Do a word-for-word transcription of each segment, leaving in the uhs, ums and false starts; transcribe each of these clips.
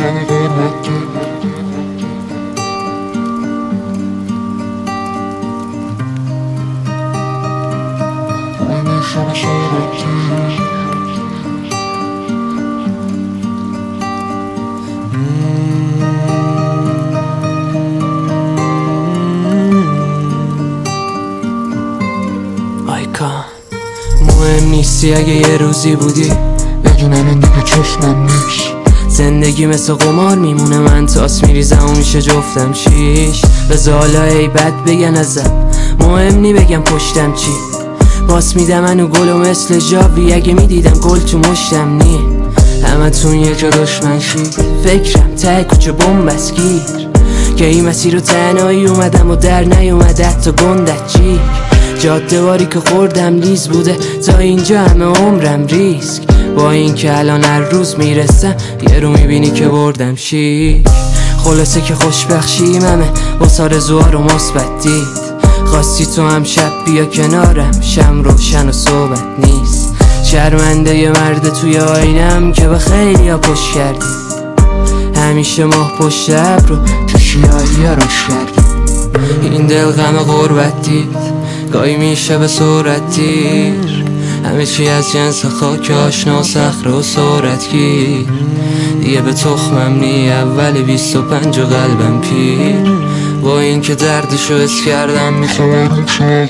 آیکان مهم نیستی اگه یه روزی بودی بدونم این دیگه چشمم نیست. زندگی مثل قمار میمونه، من تاس میریزم و میشه جفتم شیش. به زالا ای بد بگن ازم، مهم نی بگم پشتم چی. باس میدم منو گل و مثل جاوی، اگه میدیدم گل تو مشتم نی. همه تون یه جا دشمن شید، فکرم ته کوچه بومبست گیر. که این مسیر رو تنهایی اومدم و در نیومده حتی گندت جیگ. جاده باری که خوردم لیز بوده تا اینجا همه عمرم ریسک. با این که الان هر روز میرسم یه رو میبینی که بردم شیک. خلاصه که خوشبخشیممه با سارزوها رو مثبت دید. خواستی تو هم شب بیا کنارم، شم روشن و صحبت نیست. شرمنده یه مرد توی آینم که به خیلی ها پشت کردی. همیشه ماه پشت ابرو تو شیایی ها روش کردی. این دل غم غربت دید، گاهی میشه به صورت دیر. همه چی از جنس خاک آشنا، صخره و صورت گیر. دیگه به تخمم نی اول بیست و پنج و قلبم پیر. با این که دردشو حس کردم میخوام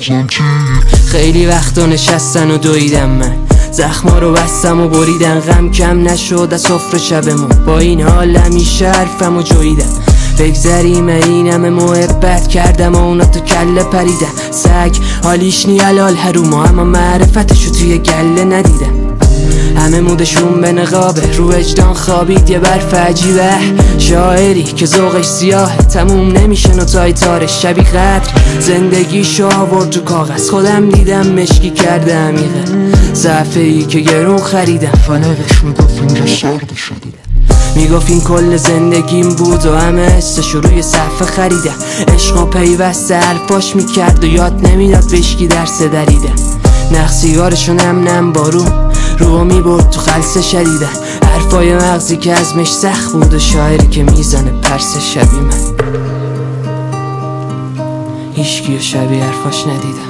خیلی وقتا نشستن و دویدم، من زخما رو بستم و بریدن. غم کم نشد از سفره شبمون، با این حال همیشه حرفم و جویدم. بگذریم این همه محبت کردم و اونا تو کله پریدن. سگ حالیش نی حلال حروما، اما معرفتشو توی گله ندیدم. همه مودشون به نقابه، رو وجدان خوابید یه برف عجیبه. شاعری که ذوقش سیاهه، تموم نمیشه نوتای تارش. شبی قدر زندگیشو آورد تو کاغذ، خودم دیدم مشکی کرده عمیقه. صفحه ای که گرون خریدم، فنرش میگفت اینجا سرد شدیدم. میگفت این کل زندگیم بود و همه حسش روی صفحه خریدم. عشق و پیوسته حرفاش میکرد و یاد نمیداد بشکی درس دریدم. نخ سیگارشو نم نم بارون رو میبرد تو خلصه شدیدم. حرفای مغزی که ازمش سخت بود و شاعری که میزنه پرس شبی من. هیچکی و شبیه حرفاش ندیدم.